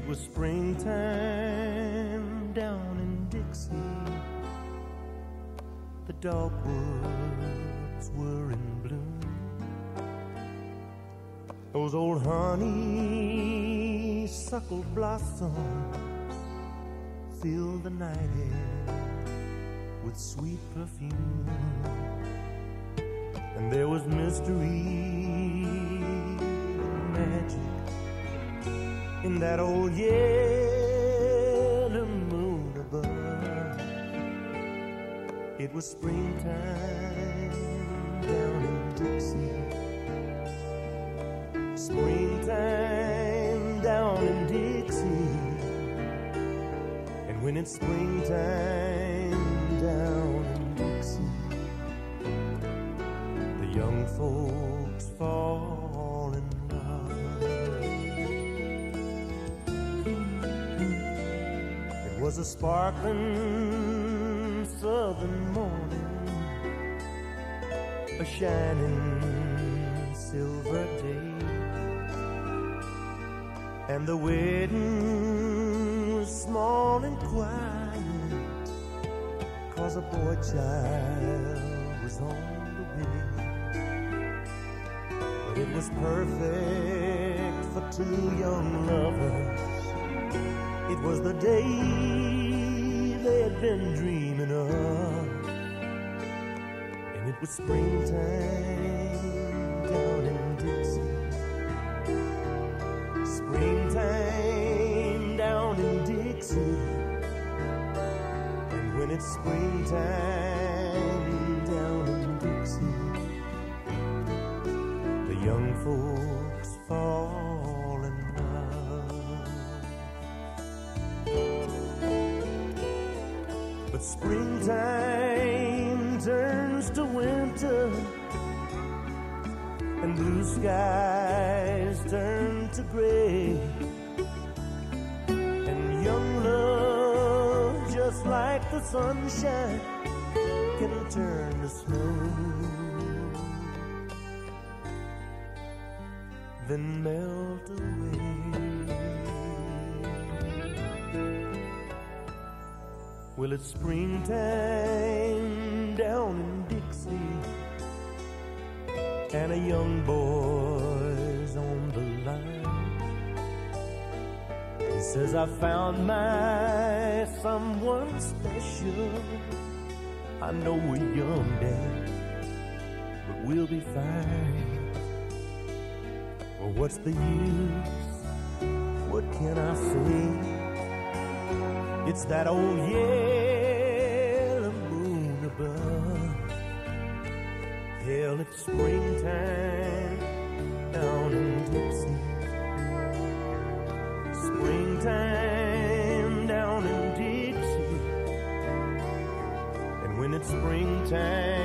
was springtime down in Dixie. The dogwoods were in bloom. Those old honeysuckle blossoms filled the night air with sweet perfume. And there was mystery and magic in that old yellow moon above. It was springtime down in Dixie. Springtime down in Dixie. And when it's springtime down in Dixie, the young folks fall in love. It was a sparkling southern morning, a shining silver day, and the wedding was small and quiet, 'cause a boy child was on the way. But it was perfect for two young lovers. It was the day they had been dreaming of. And it was springtime down in Dixie. Springtime down in Dixie. And when it's springtime down in Dixie, the young folks fall in love. But springtime turns to winter, and blue skies turn to gray, and young love, just like the sunshine, can turn to snow, then melt away. Well, it's springtime down in Dixie, and a young boy's on the line. He says, I found my someone special. I know we're young, Dad, but we'll be fine. Well, what's the use? What can I say? It's that old yellow moon above. Hell, it's springtime down in Dixie. Springtime down in Dixie. And when it's springtime